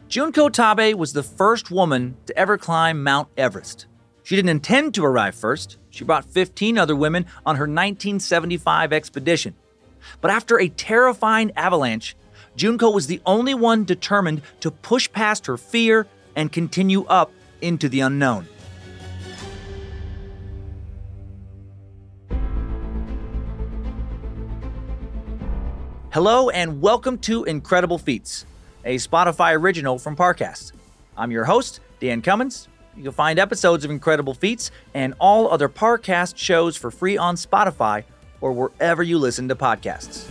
Junko Tabe was the first woman to ever climb Mount Everest. She didn't intend to arrive first. She brought 15 other women on her 1975 expedition. But after a terrifying avalanche, Junko was the only one determined to push past her fear and continue up into the unknown. Hello and welcome to Incredible Feats, a Spotify original from Parcast. I'm your host, Dan Cummins. You can find episodes of Incredible Feats and all other Parcast shows for free on Spotify or wherever you listen to podcasts.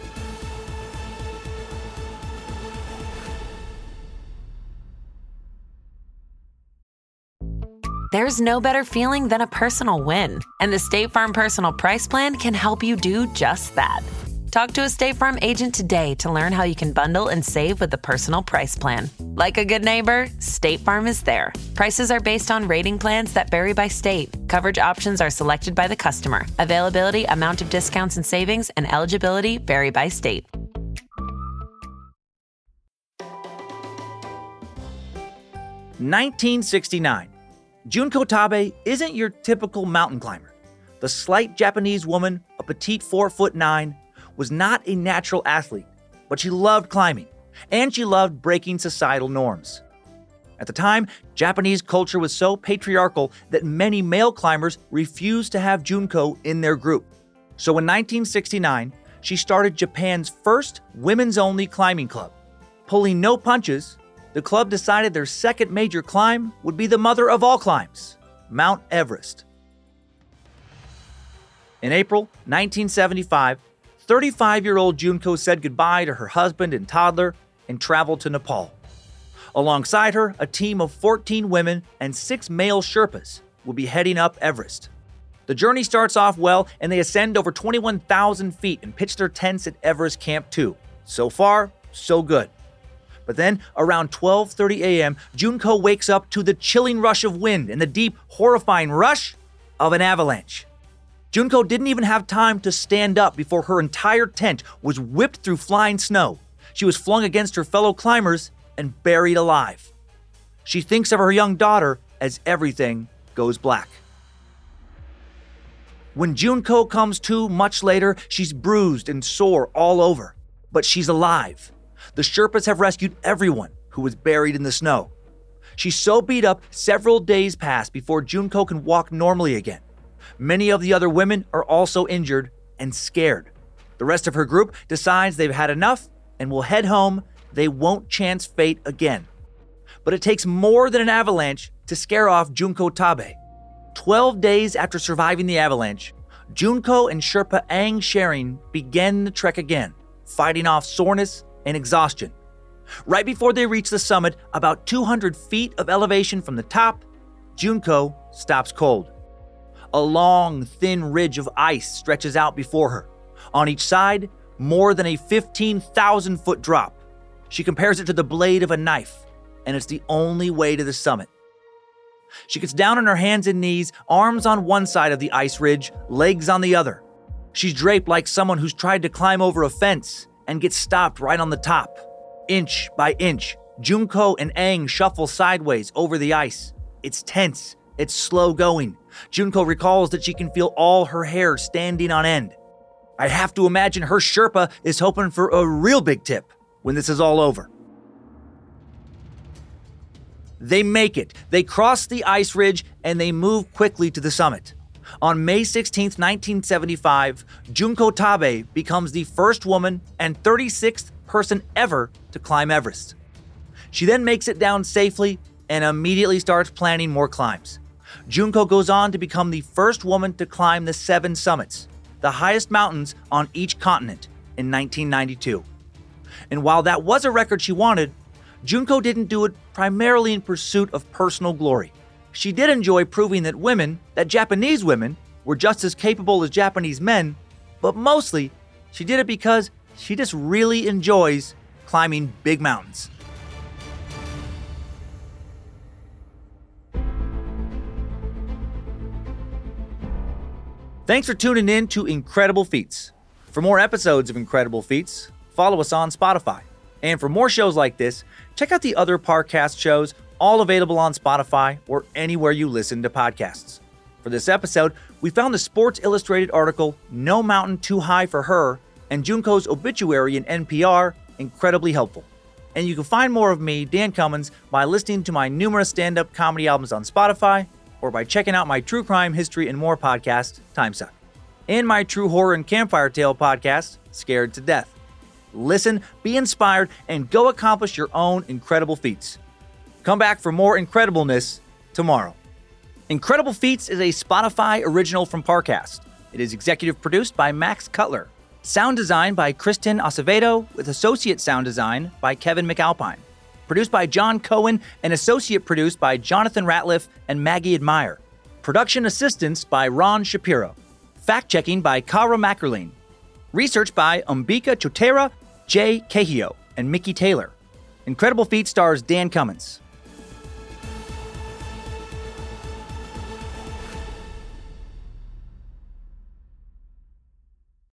There's no better feeling than a personal win, and the State Farm Personal Price Plan can help you do just that. Talk to a State Farm agent today to learn how you can bundle and save with the Personal Price Plan. Like a good neighbor, State Farm is there. Prices are based on rating plans that vary by state. Coverage options are selected by the customer. Availability, amount of discounts and savings, and eligibility vary by state. (1969). Junko Tabe isn't your typical mountain climber. The slight Japanese woman, a petite 4'9", was not a natural athlete, but she loved climbing, and she loved breaking societal norms. At the time, Japanese culture was so patriarchal that many male climbers refused to have Junko in their group. So in 1969, she started Japan's first women's-only climbing club. Pulling no punches, the club decided their second major climb would be the mother of all climbs, Mount Everest. In April 1975, 35-year-old Junko said goodbye to her husband and toddler and traveled to Nepal. Alongside her, a team of 14 women and 6 male Sherpas will be heading up Everest. The journey starts off well, and they ascend over 21,000 feet and pitch their tents at Everest Camp 2. So far, so good. But then, around 12:30 a.m., Junko wakes up to the chilling rush of wind and the deep, horrifying rush of an avalanche. Junko didn't even have time to stand up before her entire tent was whipped through flying snow. She was flung against her fellow climbers and buried alive. She thinks of her young daughter as everything goes black. When Junko comes to much later, she's bruised and sore all over, but she's alive. The Sherpas have rescued everyone who was buried in the snow. She's so beat up, several days pass before Junko can walk normally again. Many of the other women are also injured and scared. The rest of her group decides they've had enough and will head home. They won't chance fate again. But it takes more than an avalanche to scare off Junko Tabe. 12 days after surviving the avalanche, Junko and Sherpa Aang Shering began the trek again, fighting off soreness and exhaustion. Right before they reach the summit, about 200 feet of elevation from the top, Junko stops cold. A long, thin ridge of ice stretches out before her. On each side, more than a 15,000-foot drop. She compares it to the blade of a knife, and it's the only way to the summit. She gets down on her hands and knees, arms on one side of the ice ridge, legs on the other. She's draped like someone who's tried to climb over a fence and gets stopped right on the top. Inch by inch, Junko and Aang shuffle sideways over the ice. It's tense. It's slow going. Junko recalls that she can feel all her hair standing on end. I have to imagine her Sherpa is hoping for a real big tip when this is all over. They make it. They cross the ice ridge and they move quickly to the summit. On May 16, 1975, Junko Tabe becomes the first woman and 36th person ever to climb Everest. She then makes it down safely and immediately starts planning more climbs. Junko goes on to become the first woman to climb the 7 summits, the highest mountains on each continent, in 1992. And while that was a record she wanted, Junko didn't do it primarily in pursuit of personal glory. She did enjoy proving that Japanese women, were just as capable as Japanese men, but mostly she did it because she just really enjoys climbing big mountains. Thanks for tuning in to Incredible Feats. For more episodes of Incredible Feats, follow us on Spotify. And for more shows like this, check out the other Parcast shows, all available on Spotify or anywhere you listen to podcasts. For this episode, we found the Sports Illustrated article, No Mountain Too High for Her, and Junko's obituary in NPR incredibly helpful. And you can find more of me, Dan Cummins, by listening to my numerous stand-up comedy albums on Spotify or by checking out my true crime, history, and more podcast, Timesuck, and my true horror and campfire tale podcast, Scared to Death. Listen, be inspired, and go accomplish your own incredible feats. Come back for more incredibleness tomorrow. Incredible Feats is a Spotify original from Parcast. It is executive produced by Max Cutler. Sound design by Kristen Acevedo, with associate sound design by Kevin McAlpine. Produced by John Cohen and associate produced by Jonathan Ratliff and Maggie Admire. Production assistance by Ron Shapiro. Fact-checking by Kara Mackerline. Research by Umbika Chotera, Jay Cahio, and Mickey Taylor. Incredible Feat stars Dan Cummins.